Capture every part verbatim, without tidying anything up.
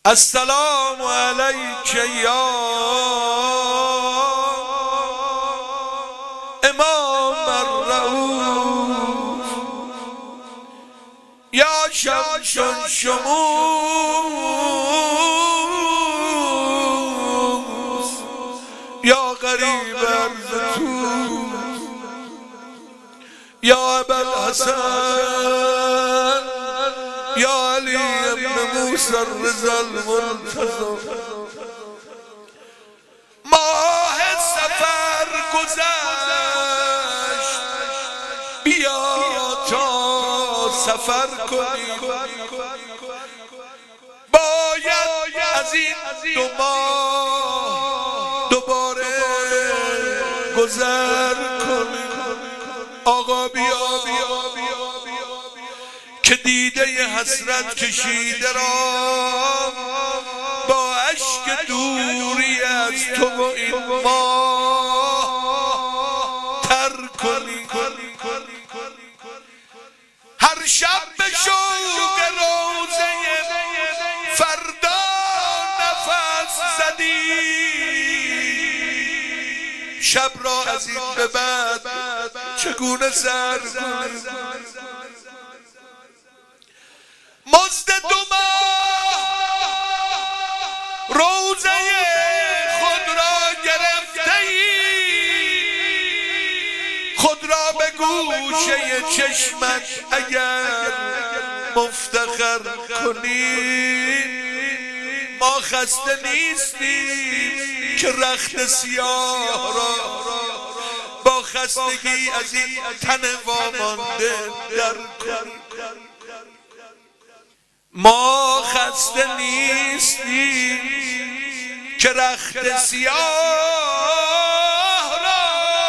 السلام علیک یا امام الرؤوف یا شمس شموس یا غریب ارض توس یا ابوالحسن یا علی ابن موسی الرضا المنتظر. ماه سفر گذشت بیا تا سفر کنیم، باید از این دو ماه دوباره گذر کنیم. آقا بیا که دیده حسرت کشیده را با اشک دوری از تو و این ماه تر کنی. هر شب به شوق روزه فردا نفس زدی، شب را از این به بعد چگونه سر کنی؟ مزد دو ماه روزه خود را گرفته ای، خود را به گوشه چشمت اگر مفتخر کنی. ما خسته نیستیم که رخت سیاه را با خستگی از این تن وامانده در کنی. ما خسته نیستیم که رخت سیاه را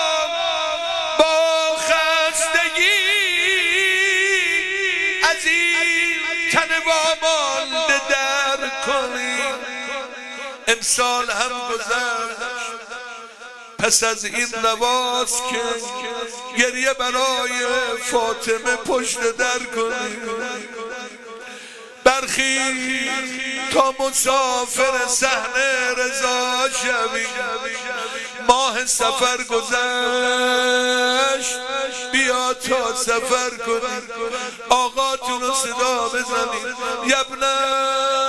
با خستگی از این تن وامانده در کنیم. امسال هم گذشت پس از این لباس که گریه برای فاطمه پشت در کنیم. برخی تا مسافر صحنه رضا شوی، ماه سفر گذشت بیا تا سفر کنی. آقاتون رو صدا بزنید. یبنه